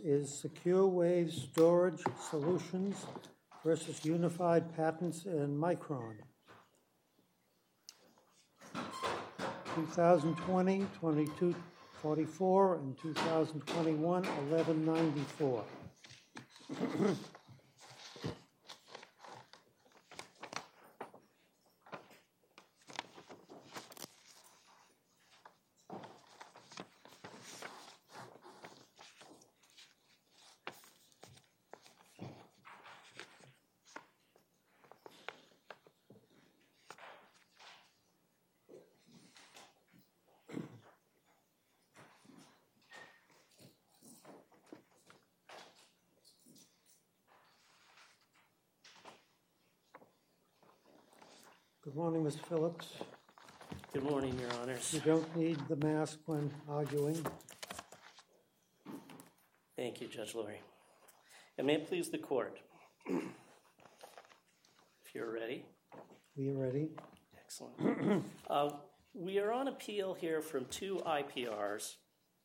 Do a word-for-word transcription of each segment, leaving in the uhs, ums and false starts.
is Secure Wave Storage Solutions versus Unified Patents and Micron. twenty twenty, twenty-two forty-four, and two thousand twenty-one, eleven ninety-four. Good morning, Mister Phillips. Good morning, Your Honors. You don't need the mask when arguing. Thank you, Judge Lurie. And may it please the Court, if you're ready. We are ready. Excellent. uh, we are on appeal here from two I P Rs.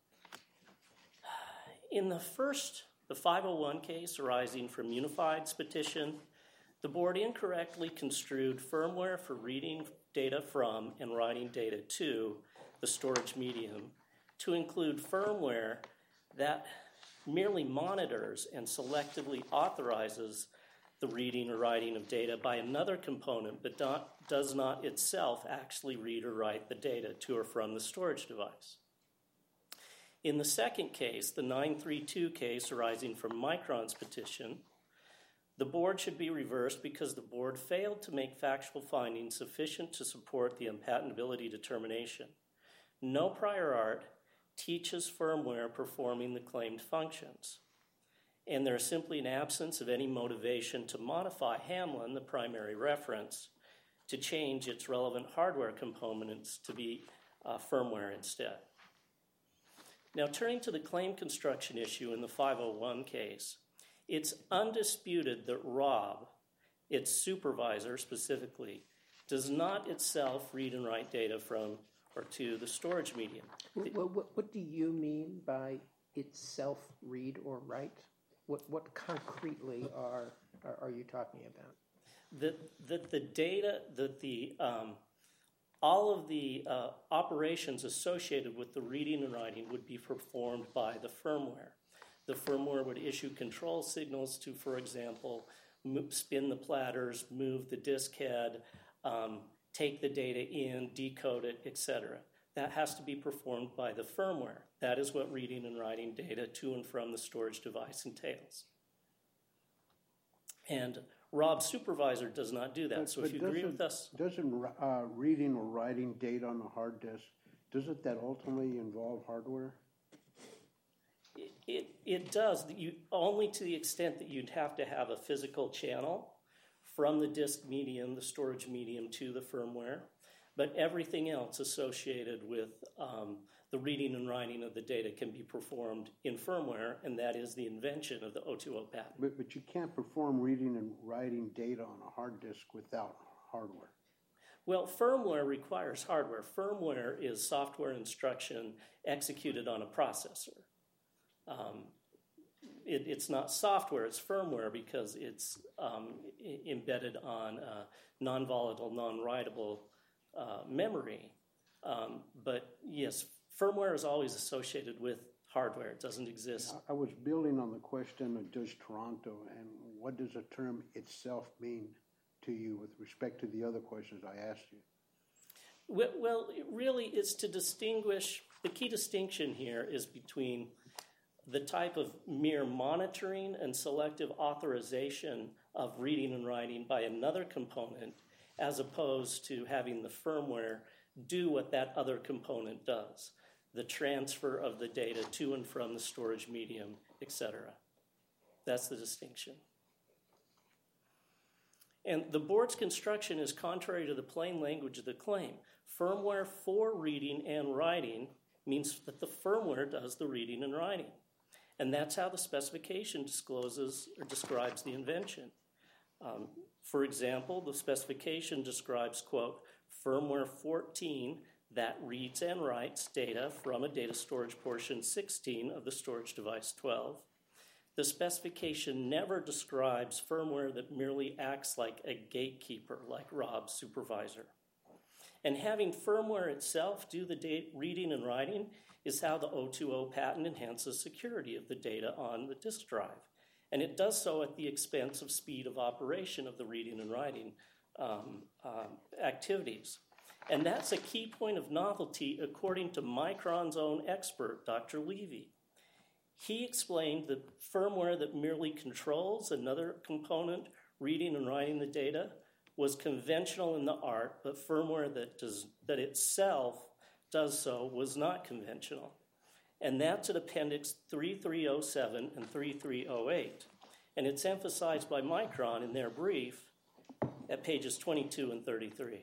In the first, the five oh one case arising from Unified's petition, the Board incorrectly construed firmware for reading data from and writing data to the storage medium to include firmware that merely monitors and selectively authorizes the reading or writing of data by another component, but not, does not itself actually read or write the data to or from the storage device. In the second case, the nine three two case arising from Micron's petition, the Board should be reversed because the Board failed to make factual findings sufficient to support the unpatentability determination. No prior art teaches firmware performing the claimed functions, and there is simply an absence of any motivation to modify Hamlin, the primary reference, to change its relevant hardware components to be uh, firmware instead. Now, turning to the claim construction issue in the five oh one case, it's undisputed that Rob, its supervisor specifically, does not itself read and write data from or to the storage medium. What, what, what do you mean by itself read or write? What, what concretely are, are, are you talking about? That, that the data, that the um, all of the uh, operations associated with the reading and writing would be performed by the firmware. The firmware would issue control signals to, for example, move, spin the platters, move the disk head, um, take the data in, decode it, et cetera. That has to be performed by the firmware. That is what reading and writing data to and from the storage device entails. And Rob's supervisor does not do that. But, so but if you agree with us... Doesn't uh, reading or writing data on a hard disk, doesn't that ultimately involve hardware? It, it, it does, you, only to the extent that you'd have to have a physical channel from the disk medium, the storage medium, to the firmware. But everything else associated with um, the reading and writing of the data can be performed in firmware, and that is the invention of the O two O patent. But, but you can't perform reading and writing data on a hard disk without hardware. Well, firmware requires hardware. Firmware is software instruction executed on a processor. Um, it, it's not software, it's firmware because it's um, I- embedded on uh, non-volatile, non-writable uh, memory. Um, but yes, firmware is always associated with hardware. It doesn't exist. I was building on the question of Judge Toronto, and what does the term itself mean to you with respect to the other questions I asked you? Well, well it really is to distinguish, the key distinction here is between the type of mere monitoring and selective authorization of reading and writing by another component as opposed to having the firmware do what that other component does, the transfer of the data to and from the storage medium, et cetera. That's the distinction. And the Board's construction is contrary to the plain language of the claim. Firmware for reading and writing means that the firmware does the reading and writing. And that's how the specification discloses or describes the invention. Um, for example, the specification describes, quote, firmware fourteen that reads and writes data from a data storage portion sixteen of the storage device twelve, the specification never describes firmware that merely acts like a gatekeeper, like Rob's supervisor. And having firmware itself do the date reading and writing is how the O two O patent enhances security of the data on the disk drive. And it does so at the expense of speed of operation of the reading and writing um, um, activities. And that's a key point of novelty according to Micron's own expert, Doctor Levy. He explained that firmware that merely controls another component reading and writing the data was conventional in the art, but firmware that does that itself does so was not conventional. And that's at Appendix thirty-three oh seven and thirty-three oh eight. And it's emphasized by Micron in their brief at pages twenty-two and thirty-three.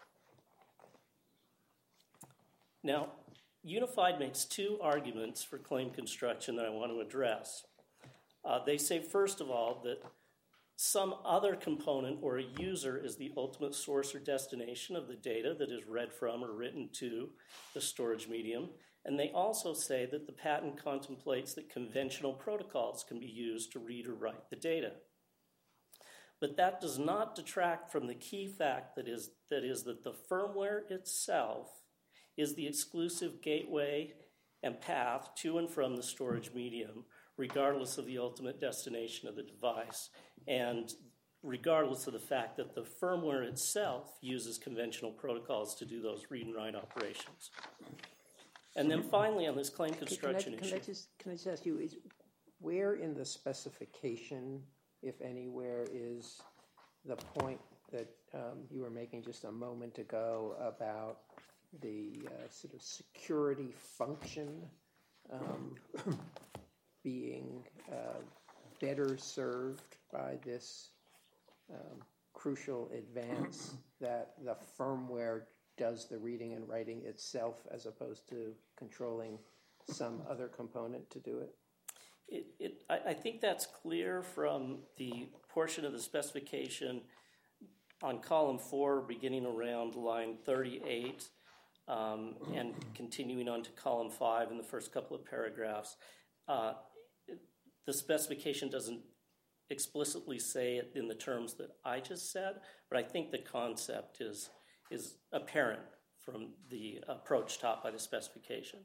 Now, Unified makes two arguments for claim construction that I want to address. Uh, they say, first of all, that some other component or a user is the ultimate source or destination of the data that is read from or written to the storage medium. And they also say that the patent contemplates that conventional protocols can be used to read or write the data. But that does not detract from the key fact that is that, is that the firmware itself is the exclusive gateway and path to and from the storage medium, regardless of the ultimate destination of the device, and regardless of the fact that the firmware itself uses conventional protocols to do those read and write operations. And then finally, on this claim construction can I, can issue. I just, can I just ask you, is, where in the specification, if anywhere, is the point that um, you were making just a moment ago about the uh, sort of security function um, being uh, better served by this um, crucial advance that the firmware does the reading and writing itself as opposed to controlling some other component to do it? It, it, I, I think that's clear from the portion of the specification on column four, beginning around line thirty-eight, um, and continuing on to column five in the first couple of paragraphs. Uh, it, the specification doesn't explicitly say it in the terms that I just said, but I think the concept is is apparent from the approach taught by the specification.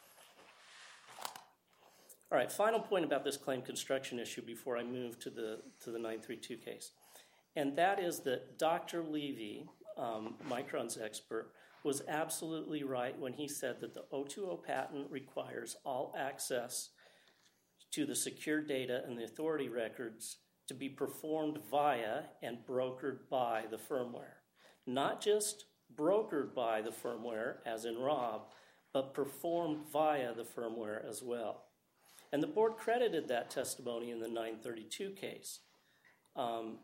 All right, final point about this claim construction issue before I move to the to the nine three two case. And that is that Doctor Levy, um, Micron's expert, was absolutely right when he said that the O two O patent requires all access to the secure data and the authority records to be performed via and brokered by the firmware. Not just brokered by the firmware, as in Rob, but performed via the firmware as well. And the board credited that testimony in the nine thirty-two case. Um,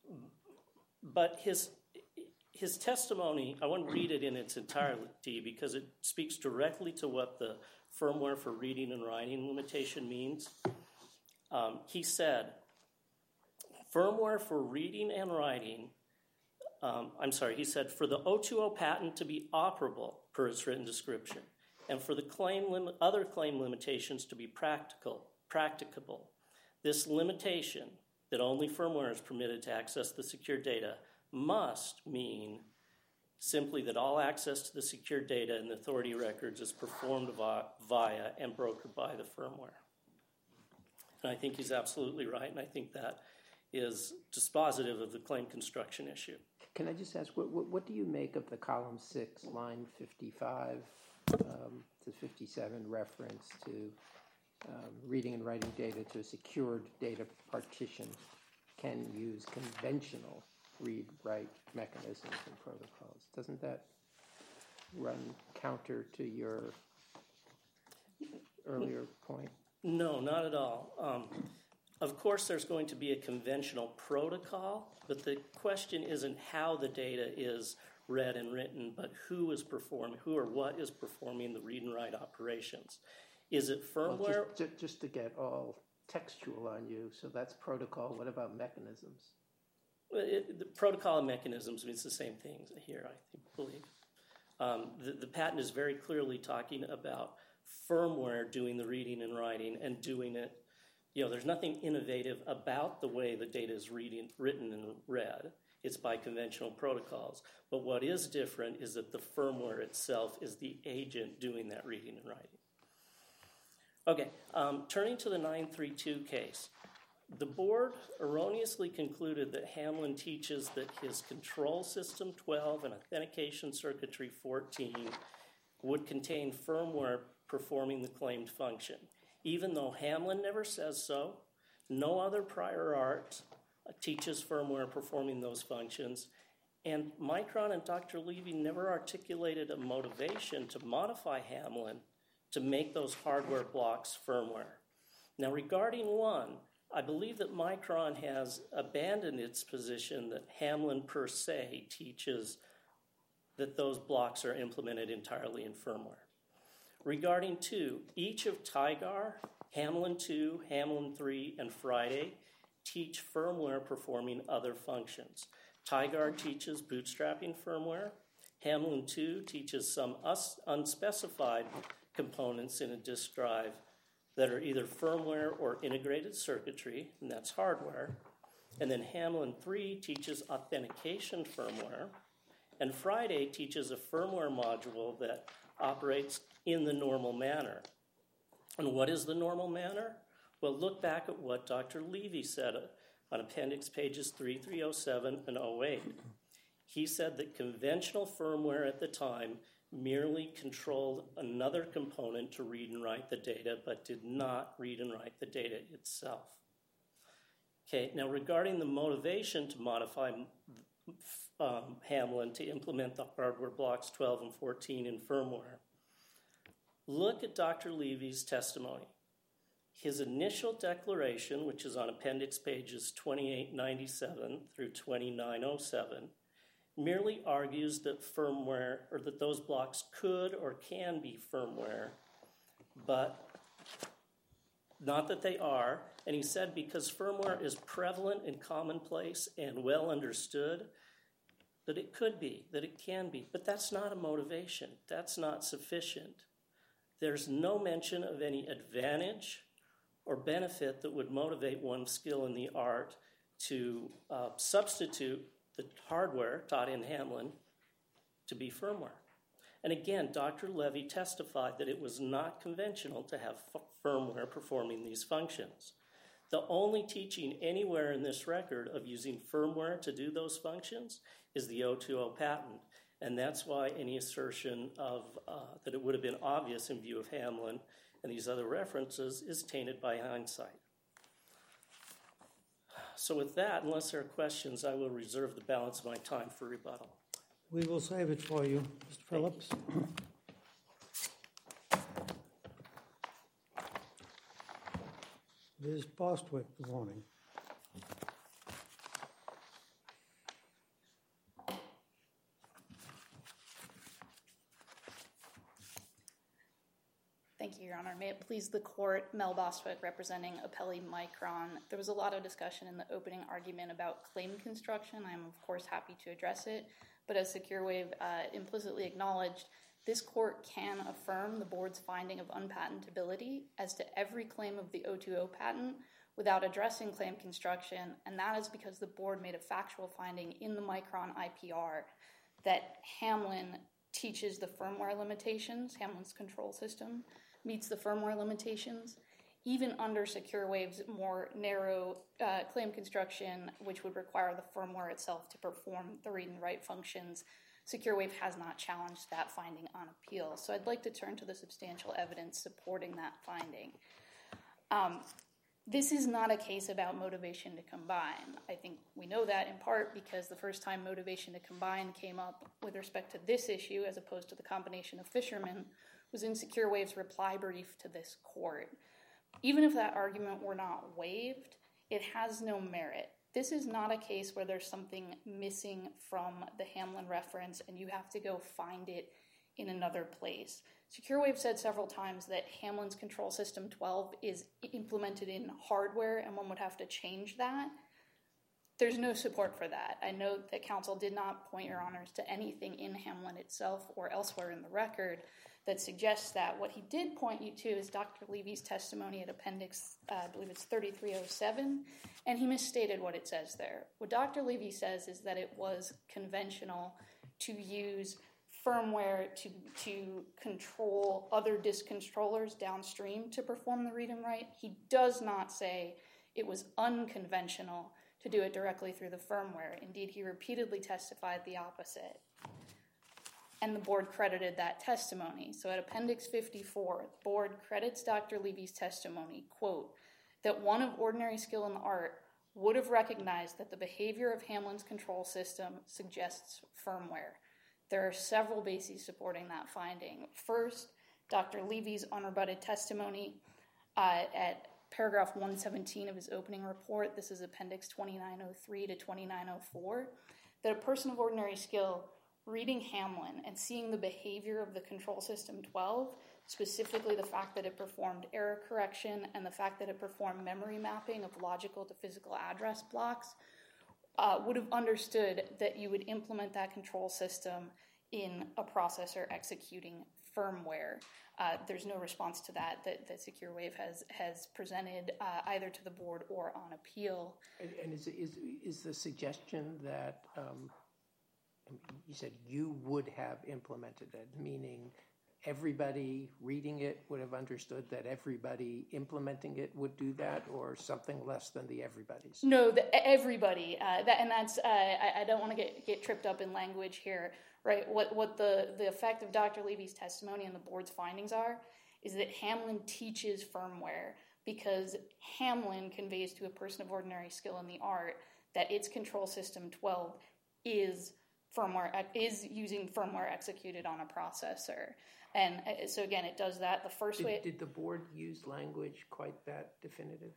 but his his testimony, I won't read it in its entirety because it speaks directly to what the firmware for reading and writing limitation means. Um, he said, firmware for reading and writing, um, I'm sorry, he said, for the O two O patent to be operable per its written description, and for the claim lim- other claim limitations to be practical, practicable, this limitation that only firmware is permitted to access the secure data must mean simply that all access to the secure data and the authority records is performed via and brokered by the firmware. And I think he's absolutely right, and I think that is dispositive of the claim construction issue. Can I just ask, what, what, what do you make of the column six, line fifty-five um, to fifty-seven reference to um, reading and writing data to a secured data partition can use conventional read-write mechanisms and protocols? Doesn't that run counter to your earlier point? No, not at all. Um, of course, there's going to be a conventional protocol, but the question isn't how the data is read and written, but who is performing, who or what is performing the read and write operations. Is it firmware? Well, just, just to get all textual on you, so that's protocol. What about mechanisms? Well, it, the protocol and mechanisms means the same thing here, I think, believe. Um, the, the patent is very clearly talking about firmware doing the reading and writing and doing it You know, there's nothing innovative about the way the data is reading, written and read. It's by conventional protocols. But what is different is that the firmware itself is the agent doing that reading and writing. Okay, um, turning to the nine three two case. The board erroneously concluded that Hamlin teaches that his control system twelve and authentication circuitry fourteen would contain firmware performing the claimed function. Even though Hamlin never says so, no other prior art teaches firmware performing those functions, and Micron and Doctor Levy never articulated a motivation to modify Hamlin to make those hardware blocks firmware. Now, regarding one, I believe that Micron has abandoned its position that Hamlin per se teaches that those blocks are implemented entirely in firmware. Regarding two, each of Tigar, Hamlin two, Hamlin three, and Friday teach firmware performing other functions. Tigar teaches bootstrapping firmware. Hamlin two teaches some us- unspecified components in a disk drive that are either firmware or integrated circuitry, and that's hardware. And then Hamlin three teaches authentication firmware. And Friday teaches a firmware module that operates in the normal manner. And what is the normal manner? Well, look back at what Doctor Levy said on appendix pages three three oh seven and oh eight. He said that conventional firmware at the time merely controlled another component to read and write the data, but did not read and write the data itself. Okay, now regarding the motivation to modify um, Hamlin to implement the hardware blocks twelve and fourteen in firmware, look at Doctor Levy's testimony. His initial declaration, which is on appendix pages twenty-eight ninety-seven through twenty-nine oh seven, merely argues that firmware, or that those blocks could or can be firmware, but not that they are. And he said because firmware is prevalent and commonplace and well understood, that it could be, that it can be. But that's not a motivation. That's not sufficient. There's no mention of any advantage or benefit that would motivate one's skill in the art to uh, substitute the hardware taught in Hamlin to be firmware. And again, Doctor Levy testified that it was not conventional to have f- firmware performing these functions. The only teaching anywhere in this record of using firmware to do those functions is the oh two oh patent. And that's why any assertion of uh, that it would have been obvious in view of Hamlin and these other references is tainted by hindsight. So with that, unless there are questions, I will reserve the balance of my time for rebuttal. We will save it for you, Mister Phillips. Miz Bostwick, good morning. Thank you, Your Honor. May it please the Court, Mel Bostwick representing Appellee Micron. There was a lot of discussion in the opening argument about claim construction. I'm, of course, happy to address it. But as SecureWave uh, implicitly acknowledged, this Court can affirm the Board's finding of unpatentability as to every claim of the oh two oh patent without addressing claim construction, and that is because the Board made a factual finding in the Micron I P R that Hamlin teaches the firmware limitations, Hamlin's control system meets the firmware limitations, even under SecureWave's more narrow uh, claim construction, which would require the firmware itself to perform the read and write functions. SecureWave has not challenged that finding on appeal. So I'd like to turn to the substantial evidence supporting that finding. Um, this is not a case about motivation to combine. I think we know that in part because the first time motivation to combine came up with respect to this issue as opposed to the combination of fishermen was in SecureWave's reply brief to this Court. Even if that argument were not waived, it has no merit. This is not a case where there's something missing from the Hamlin reference and you have to go find it in another place. SecureWave said several times that Hamlin's control system twelve is implemented in hardware and one would have to change that. There's no support for that. I note that counsel did not point, Your Honors, to anything in Hamlin itself or elsewhere in the record that suggests that. What he did point you to is Doctor Levy's testimony at Appendix, uh, I believe it's thirty-three oh seven, and he misstated what it says there. What Doctor Levy says is that it was conventional to use firmware to, to control other disk controllers downstream to perform the read and write. He does not say it was unconventional to do it directly through the firmware. Indeed, he repeatedly testified the opposite. And the board credited that testimony. So at Appendix fifty-four, the board credits Doctor Levy's testimony, quote, that one of ordinary skill in the art would have recognized that the behavior of Hamlin's control system suggests firmware. There are several bases supporting that finding. First, Doctor Levy's unrebutted testimony uh, at paragraph one seventeen of his opening report, this is Appendix twenty-nine oh three to twenty-nine oh four, that a person of ordinary skill reading Hamlin and seeing the behavior of the control system twelve, specifically the fact that it performed error correction and the fact that it performed memory mapping of logical to physical address blocks, uh, would have understood that you would implement that control system in a processor executing firmware. Uh, there's no response to that that, that SecureWave has has presented uh, either to the board or on appeal. And, and is, is, is the suggestion that um, you said you would have implemented it, meaning everybody reading it would have understood that everybody implementing it would do that, or something less than the everybody's? No, the, everybody. Uh, that, and that's, uh, I, I don't want to get, get tripped up in language here, right? What, what the, the effect of Doctor Levy's testimony and the board's findings are is that Hamlin teaches firmware because Hamlin conveys to a person of ordinary skill in the art that its control system twelve is firmware is using firmware executed on a processor. And so again, it does that the first did, way. Did the board use language quite that definitive?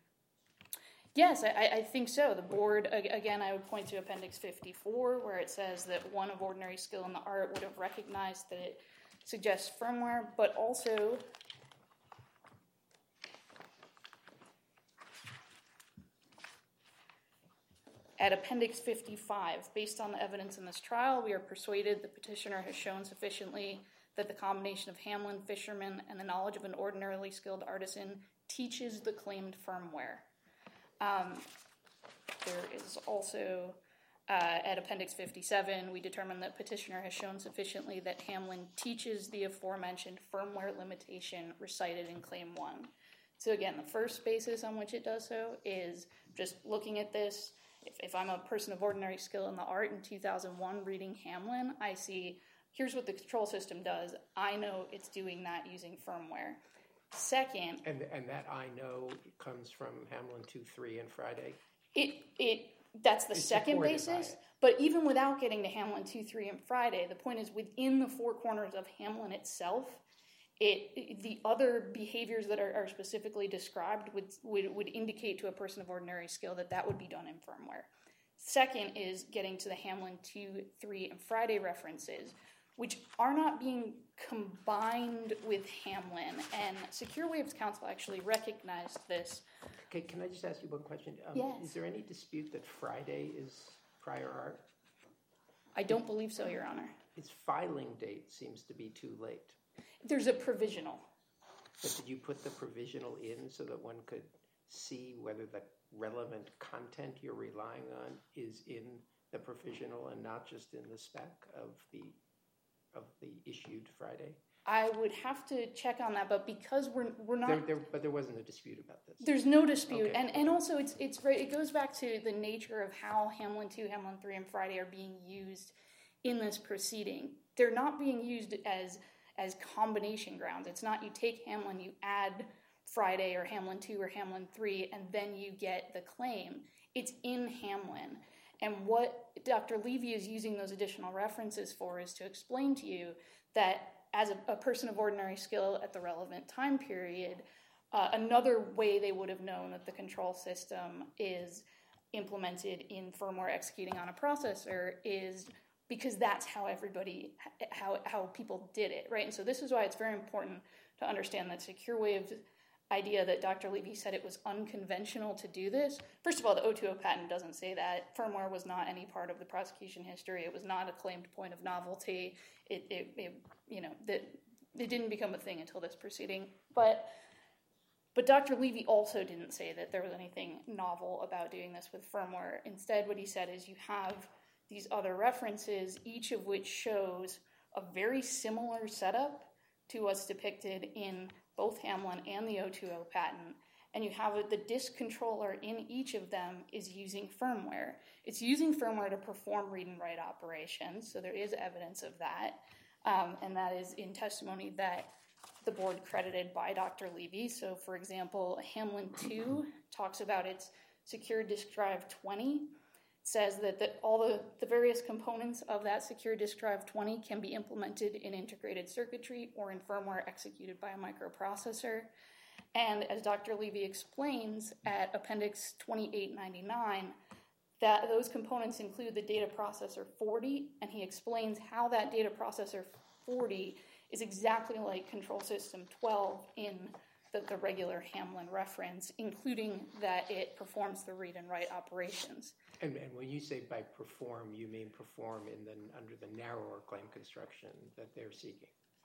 Yes, I, I think so. The board, again, I would point to Appendix fifty-four, where it says that one of ordinary skill in the art would have recognized that it suggests firmware, but also at Appendix fifty-five, based on the evidence in this trial, we are persuaded the petitioner has shown sufficiently that the combination of Hamlin, Fisherman, and the knowledge of an ordinarily skilled artisan teaches the claimed firmware. Um, there is also, uh, at Appendix fifty-seven, we determined that petitioner has shown sufficiently that Hamlin teaches the aforementioned firmware limitation recited in Claim one. So again, the first basis on which it does so is just looking at this. If, if I'm a person of ordinary skill in the art in two thousand one reading Hamlin, I see, here's what the control system does. I know it's doing that using firmware. Second... And and that I know comes from Hamlin two three and Friday? It it That's the it's second basis. But even without getting to Hamlin two three and Friday, the point is within the four corners of Hamlin itself, It, it the other behaviors that are, are specifically described would, would would indicate to a person of ordinary skill that that would be done in firmware. Second is getting to the Hamlin two, three, and Friday references, which are not being combined with Hamlin. And SecureWave's counsel actually recognized this. Okay, can I just ask you one question? Um, yes. Is there any dispute that Friday is prior art? I don't believe so, Your Honor. Its filing date seems to be too late. There's a provisional. But did you put the provisional in so that one could see whether the relevant content you're relying on is in the provisional and not just in the spec of the of the issued Friday? I would have to check on that, but because we're we're not. There, there, but there wasn't a dispute about this. There's no dispute, Okay. and and also it's it's very, it goes back to the nature of how Hamlin two, Hamlin three, and Friday are being used in this proceeding. They're not being used as as combination grounds. It's not you take Hamlin, you add Friday or Hamlin two or Hamlin three, and then you get the claim. It's in Hamlin. And what Doctor Levy is using those additional references for is to explain to you that as a, a person of ordinary skill at the relevant time period, uh, another way they would have known that the control system is implemented in firmware executing on a processor is because that's how everybody, how how people did it, right? And so this is why it's very important to understand that SecureWave's idea that Doctor Levy said it was unconventional to do this. First of all, the O two O patent doesn't say that. Firmware was not any part of the prosecution history. It was not a claimed point of novelty. It, it, it you know, that it didn't become a thing until this proceeding. But but Doctor Levy also didn't say that there was anything novel about doing this with firmware. Instead, what he said is you have these other references, each of which shows a very similar setup to what's depicted in both Hamlin and the O two O patent. And you have the disk controller in each of them is using firmware. It's using firmware to perform read and write operations, so there is evidence of that. Um, and that is in testimony that the board credited by Doctor Levy. So, for example, Hamlin two talks about its secure disk drive twenty. It says that the, all the, the various components of that secure disk drive twenty can be implemented in integrated circuitry or in firmware executed by a microprocessor. And as Doctor Levy explains at Appendix twenty-eight ninety-nine, that those components include the data processor forty, and he explains how that data processor forty is exactly like control system twelve in the, the regular Hamlin reference, including that it performs the read and write operations. And, and when you say by perform, you mean perform in the under the narrower claim construction that they're seeking?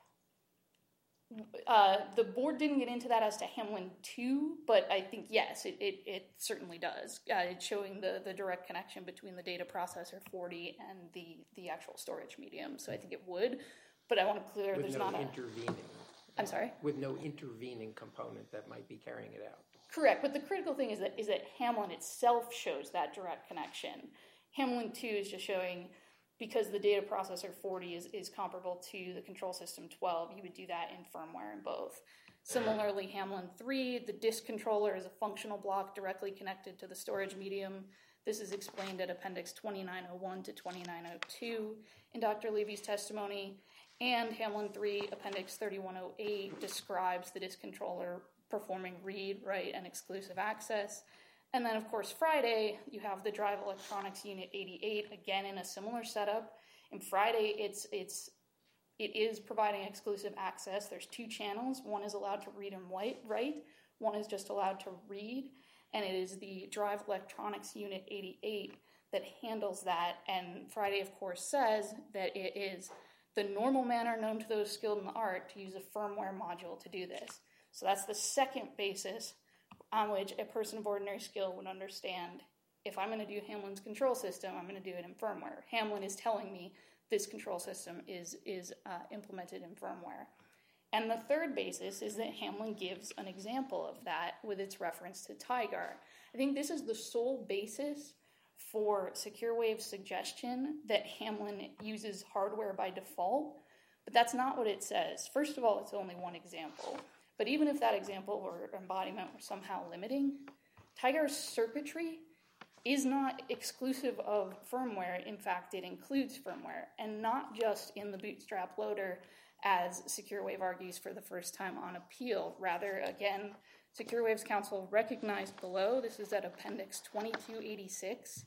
Uh, the board didn't get into that as to Hamlin two, but I think, yes, it, it, it certainly does. Uh, it's showing the, the direct connection between the data processor forty and the, the actual storage medium, so I think it would. But I want to clear With there's no not intervening. a... I'm sorry? With no intervening component that might be carrying it out. Correct, but the critical thing is that is that Hamlin itself shows that direct connection. Hamlin two is just showing, because the data processor forty is, is comparable to the control system twelve, you would do that in firmware in both. Similarly, Hamlin three, the disk controller is a functional block directly connected to the storage medium. This is explained at Appendix twenty-nine oh one to twenty-nine oh two in Doctor Levy's testimony. And Hamlin three, Appendix thirty-one oh eight, describes the disk controller performing read, write, and exclusive access. And then, of course, Friday, you have the Drive Electronics Unit eighty-eight, again in a similar setup. In Friday, it's it's it is providing exclusive access. There's two channels. One is allowed to read and write. One is just allowed to read. And it is the Drive Electronics Unit eighty-eight that handles that. And Friday, of course, says that it is the normal manner known to those skilled in the art to use a firmware module to do this. So that's the second basis on which a person of ordinary skill would understand, if I'm going to do Hamlin's control system, I'm going to do it in firmware. Hamlin is telling me this control system is, is uh, implemented in firmware. And the third basis is that Hamlin gives an example of that with its reference to Tigar. I think this is the sole basis for SecureWave's suggestion that Hamlin uses hardware by default, but that's not what it says. First of all, it's only one example. But even if that example or embodiment were somehow limiting, Tigar's circuitry is not exclusive of firmware. In fact, it includes firmware, and not just in the Bootstrap loader, as SecureWave argues for the first time on appeal. Rather, again, SecureWave's counsel recognized below, this is at Appendix twenty-two eighty-six,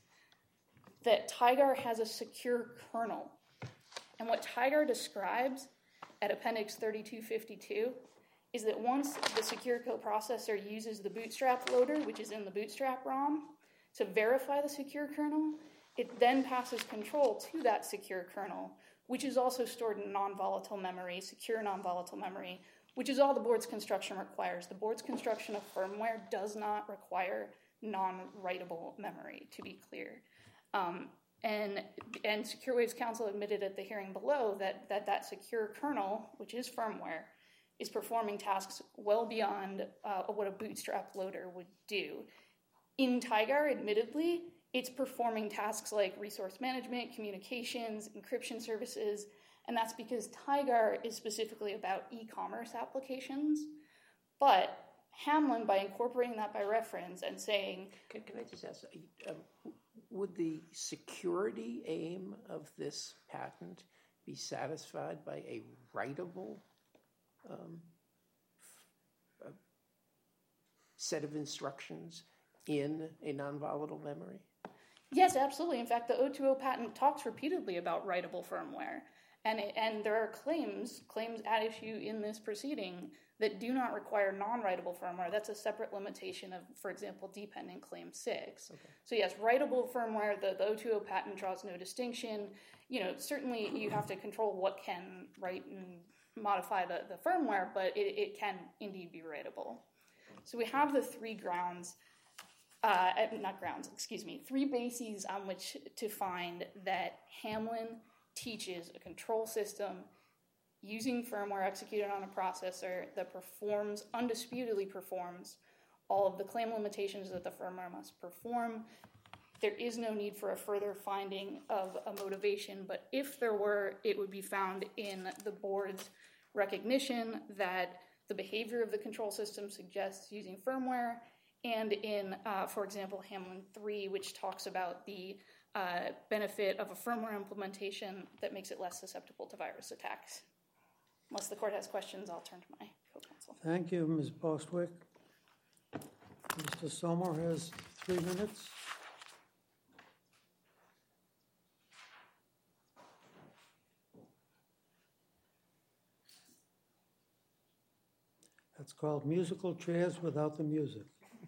that Tigar has a secure kernel. And what Tigar describes at Appendix thirty-two fifty-two is that once the secure coprocessor uses the Bootstrap loader, which is in the Bootstrap ROM, to verify the secure kernel, it then passes control to that secure kernel, which is also stored in non-volatile memory, secure non-volatile memory, which is all the board's construction requires. The board's construction of firmware does not require non-writable memory, to be clear. Um, and and SecureWave's counsel admitted at the hearing below that, that that secure kernel, which is firmware, is performing tasks well beyond uh, what a Bootstrap loader would do. In Tigar, admittedly, it's performing tasks like resource management, communications, encryption services, and that's because Tigar is specifically about e-commerce applications. But Hamlin, by incorporating that by reference and saying... Can, can I just ask, um, would the security aim of this patent be satisfied by a writable um, f- uh, set of instructions in a non-volatile memory? Yes, absolutely. In fact, the O two O patent talks repeatedly about writable firmware. And, it, and there are claims, claims at issue in this proceeding that do not require non-writable firmware. That's a separate limitation of, for example, dependent claim six. Okay. So yes, writable firmware, the, the O two O patent draws no distinction. You know, certainly you have to control what can write and modify the, the firmware, but it, it can indeed be writable. So we have the three grounds, uh, not grounds, excuse me, three bases on which to find that Hamlin teaches a control system using firmware executed on a processor that performs, undisputedly performs, all of the claim limitations that the firmware must perform. There is no need for a further finding of a motivation, but if there were, it would be found in the board's recognition that the behavior of the control system suggests using firmware, and in, uh, for example, Hamlin three, which talks about the uh, benefit of a firmware implementation that makes it less susceptible to virus attacks. Unless the court has questions, I'll turn to my co-counsel. Thank you, Miz Bostwick. Mister Sommer has three minutes. That's called musical chairs without the music.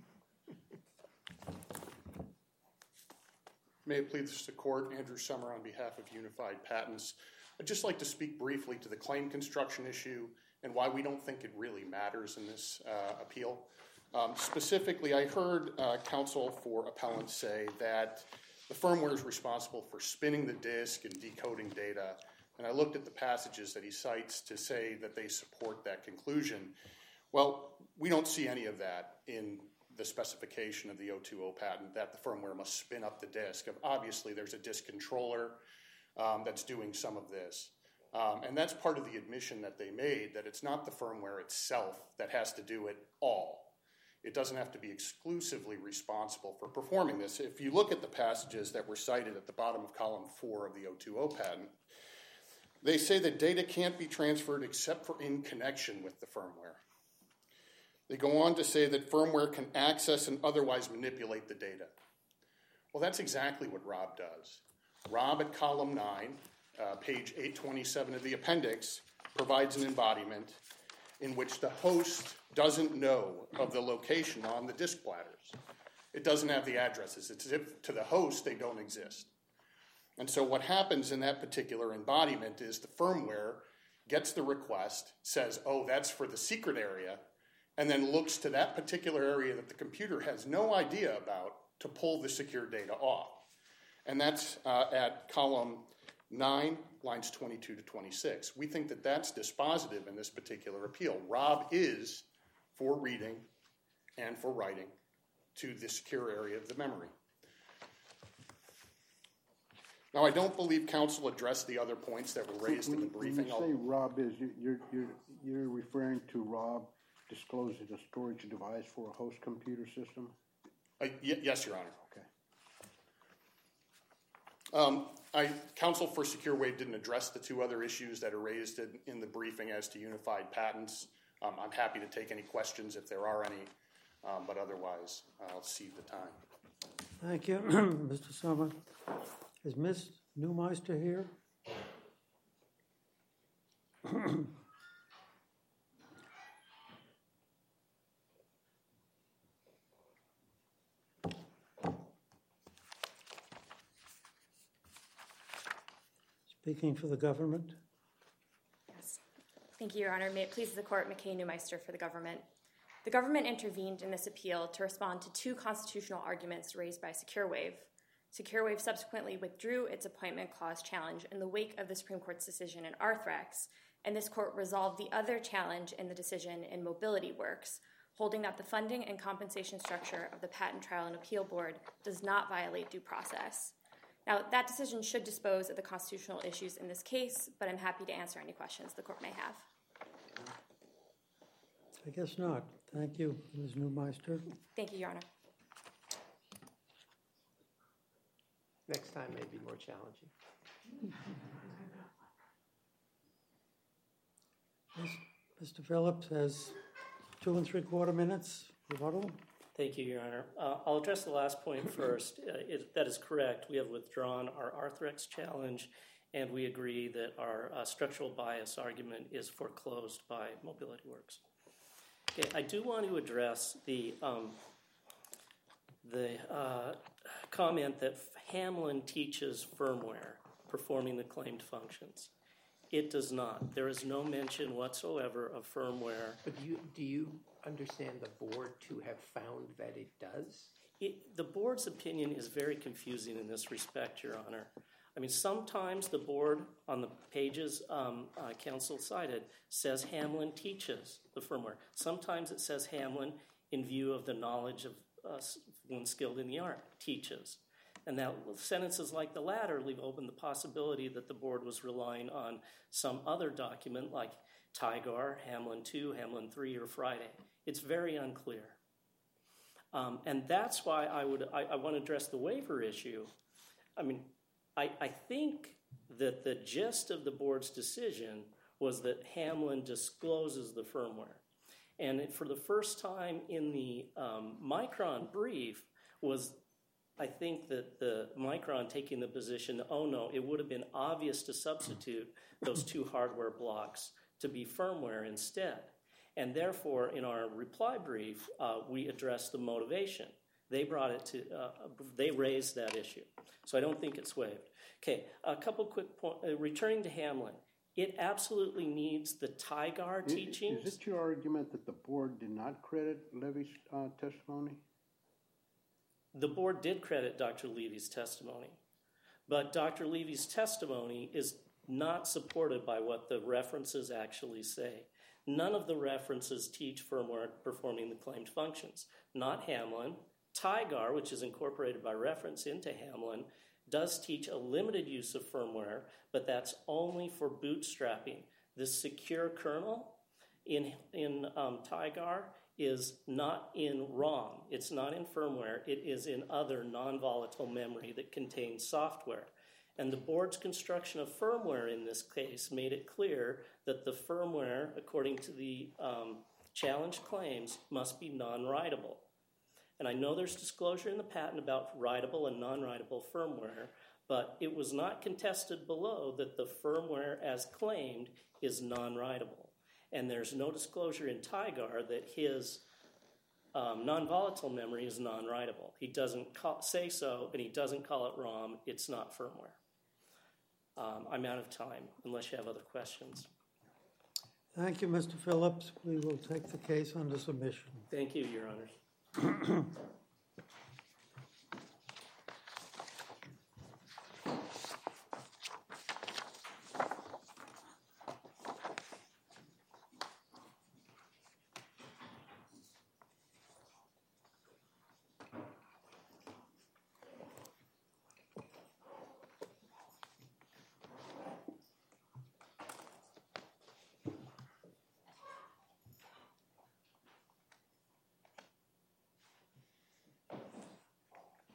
May it please the court, Andrew Sommer on behalf of Unified Patents. I'd just like to speak briefly to the claim construction issue and why we don't think it really matters in this uh, appeal. Um, specifically, I heard uh, counsel for appellants say that the firmware is responsible for spinning the disk and decoding data, and I looked at the passages that he cites to say that they support that conclusion. Well, we don't see any of that in the specification of the O two O patent, that the firmware must spin up the disk. Obviously, there's a disk controller um, that's doing some of this. Um, and that's part of the admission that they made, that it's not the firmware itself that has to do it all. It doesn't have to be exclusively responsible for performing this. If you look at the passages that were cited at the bottom of column four of the O two O patent, they say that data can't be transferred except for in connection with the firmware. They go on to say that firmware can access and otherwise manipulate the data. Well, that's exactly what Rob does. Rob at column nine, uh, page eight twenty-seven of the appendix, provides an embodiment in which the host doesn't know of the location on the disk platters. It doesn't have the addresses. It's as if to the host they don't exist. And so what happens in that particular embodiment is the firmware gets the request, says, oh, that's for the secret area, and then looks to that particular area that the computer has no idea about to pull the secure data off. And that's uh, at column nine, lines twenty-two to twenty-six. We think that that's dispositive in this particular appeal. Rob is for reading and for writing to the secure area of the memory. Now, I don't believe counsel addressed the other points that were raised in the briefing. When you say Rob is, you're, you're, you're referring to Rob discloses a storage device for a host computer system? Uh, y- yes, Your Honor. Okay. Um, I, counsel for Secure Wave didn't address the two other issues that are raised in, in the briefing as to unified patents. Um, I'm happy to take any questions if there are any, um, but otherwise I'll cede the time. Thank you, Mister Sommer. Is Miz Neumeister here? Speaking for the government. Yes. Thank you, Your Honor. May it please the Court, McKay Neumeister for the government. The government intervened in this appeal to respond to two constitutional arguments raised by SecureWave. SecureWave subsequently withdrew its appointment clause challenge in the wake of the Supreme Court's decision in Arthrex, and this court resolved the other challenge in the decision in Mobility Works, holding that the funding and compensation structure of the Patent Trial and Appeal Board does not violate due process. Now, that decision should dispose of the constitutional issues in this case, but I'm happy to answer any questions the court may have. I guess not. Thank you, Miz Neumeister. Thank you, Your Honor. Next time may be more challenging. Mister Phillips has two and three quarter minutes. Rebuttal. Thank you, Your Honor. Uh, I'll address the last point first. Uh, it, that is correct. We have withdrawn our Arthrex challenge, and we agree that our uh, structural bias argument is foreclosed by Mobility Works. Okay, I do want to address the um, the uh, comment that Hamlin teaches firmware performing the claimed functions. It does not. There is no mention whatsoever of firmware. But do you, do you understand the board to have found that it does? It, the board's opinion is very confusing in this respect, Your Honor. I mean, sometimes the board, on the pages um, uh, counsel cited, says Hamlin teaches the firmware. Sometimes it says Hamlin, in view of the knowledge of uh, one skilled in the art, teaches. And now sentences like the latter leave open the possibility that the board was relying on some other document like Tigar, Hamlin two, Hamlin three, or Friday. It's very unclear. Um, and that's why I would I, I want to address the waiver issue. I mean, I, I think that the gist of the board's decision was that Hamlin discloses the firmware. And it, for the first time in the um, Micron brief was, I think that the Micron taking the position, oh no, it would have been obvious to substitute those two hardware blocks to be firmware instead. And therefore, in our reply brief, uh, we addressed the motivation. They brought it to, uh, they raised that issue. So I don't think it's waived. Okay, a couple quick points. Uh, returning to Hamlin, it absolutely needs the Tigar Is, teachings. Is it your argument that the board did not credit Levy's uh, testimony? The board did credit Doctor Levy's testimony, but Doctor Levy's testimony is not supported by what the references actually say. None of the references teach firmware performing the claimed functions. Not Hamlin. Tigar, which is incorporated by reference into Hamlin, does teach a limited use of firmware, but that's only for bootstrapping. The secure kernel in, in um, Tigar is not in ROM. It's not in firmware. It is in other non-volatile memory that contains software. And the board's construction of firmware in this case made it clear that the firmware, according to the um, challenge claims, must be non-writable. And I know there's disclosure in the patent about writable and non-writable firmware, but it was not contested below that the firmware as claimed is non-writable. And there's no disclosure in Tigar that his um, non-volatile memory is non-writable. He doesn't call, say so, and he doesn't call it ROM. It's not firmware. Um, I'm out of time, unless you have other questions. Thank you, Mister Phillips. We will take the case under submission. Thank you, Your Honors.